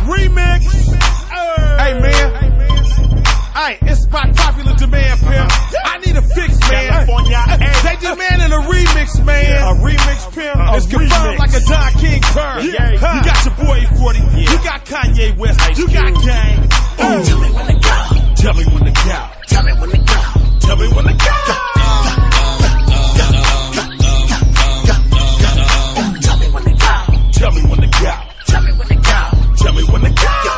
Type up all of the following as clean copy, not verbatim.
remix. Hey man, hey, it's by popular demand, pimp. I need a fix, man. California, They demanding a remix, man. A remix, pimp. It's confirmed like a Don King turn. Yeah. You got your boy 40. You got Kanye West. You got Gang. Tell me when to go. Tell me when to go. Tell me when to go. Tell me when to go. Tell me when to go. Tell me when to go. Tell me when to go. Tell me when to go.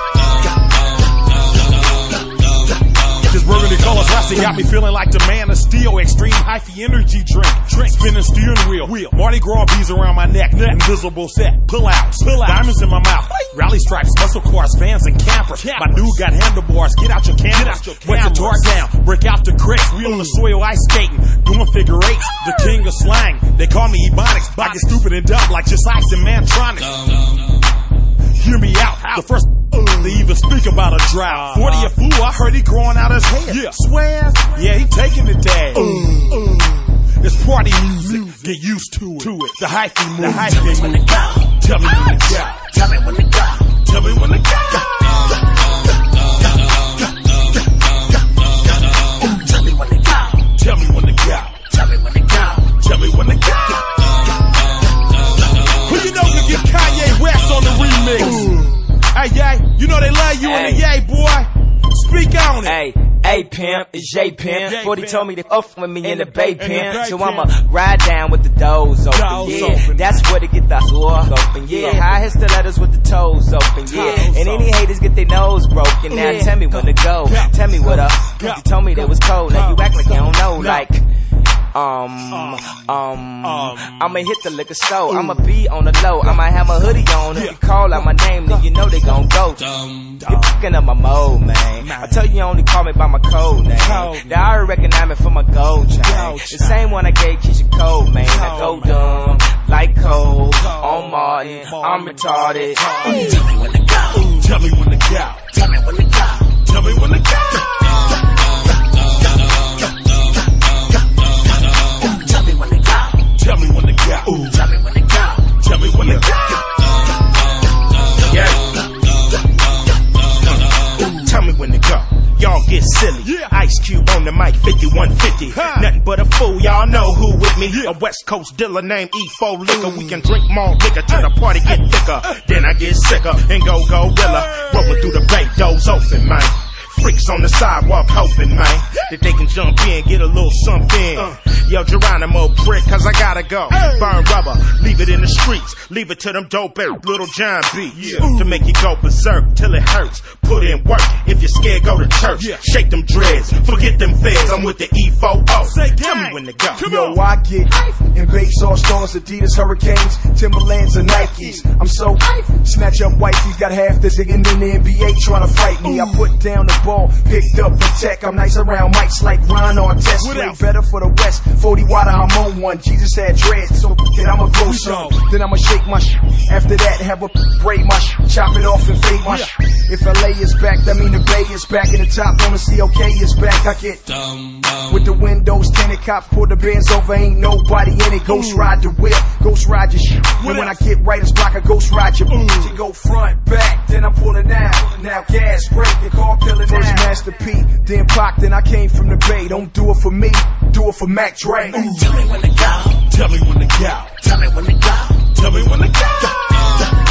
This burgundy colors rusty got me feeling like the man of steel. Extreme hyphy energy drink. Spinning steering wheel. Mardi Gras beads around my neck. Invisible set. Pull out. Diamonds in my mouth. Rally stripes, muscle cars, fans, and campers. My dude got handlebars. Get out your cameras. Wet the tar down. Break out the crates. We on the soil ice skating. Doing figure eights. The king of slang. They call me Ebonics. I get stupid and dumb like just ice and Mantronics. Hear me out. The first to even speak about a drought. 40 a fool, I heard he growing out his hair. Swear? Yeah, he taking it down. It's party music. Get used to it. The hyphy movement. Tell me when to go. Tell me when to go. Tell me when to go. Tell me when to go. Tell me when to go. Tell me when to go. Tell me when to go. Tell me when to go. Who you know can get Kanye West on the remix? Hey, yay, you know they love you in the yay, boy. Speak on it. Hey, pimp, it's J Pimp. 40 told me to off with me in the Bay Pimp. Bay So Pimp. I'ma ride down with the doors open. Doors Yeah, open. that's where to get the door open. Yeah, high hit stilettos with the toes open. Yeah, Toes and any haters get their nose broken. Now tell me when to go. Tell me what up. You told me that was cold. Now you act like you don't know. Like, I'ma hit the liquor store. I'ma be on the low. I might have a hoodie on. If you call out my name, then you know they gon' go. You're fucking up my mode, man. I tell you only call me by my code name. They already recognize me for my gold chain. The same one I gave Keisha Cole, man. I go dumb, like Cole, on Martin. I'm retarded. Tell me when to go. Tell me when to go. Tell me when to go. Tell me when to go. Tell me when to go. Tell me when to go. Tell me when to go. Tell me when to go. Tell me when to go. Y'all get silly. Ice Cube on the mic, 5150. Nothing but a fool, y'all know who with me. A West Coast dealer named E4 Liquor. We can drink more liquor till the party get thicker. Then I get sicker and go gorilla. Rolling through the bay, doors open, man. Freaks on the sidewalk hoping, man, that they can jump in, get a little something. Yo, Geronimo prick, cause I gotta go. Burn rubber, leave it in the streets. Leave it to them dope Little John beats. To make you go berserk till it hurts. Put in work, if you're scared, go to church. Shake them dreads, forget them feds. I'm with the E4O. Tell me when to go. Yo, I get in base all stars, Adidas, Hurricanes, Timberlands, and Nikes. I'm so snatch up wifey, got half the digging in the NBA trying to fight me. I put down the ball, picked up the tech. I'm nice around mics like Ron Artest. Play better for the West. 40 water, I'm on one. Jesus had dreads, so then I'ma grow some. Then I'ma shake my After that, have a braid my chop it off and fade my If LA is back, that mean the Bay is back. And the top on the COK is back. I get with the windows tinted, cops pull the bands over, ain't nobody in it. Ghost ride the whip, ghost ride your shit. And when I get right, it's like a ghost ride your You go front, back, then I'm pulling down. Now gas, break, the car killing now. First Master P, then Pac, then I came from the Bay. Don't do it for me, do it for Mac Dre. Tell me when to go. Tell me when to go. Tell me when to go. Tell me when to go.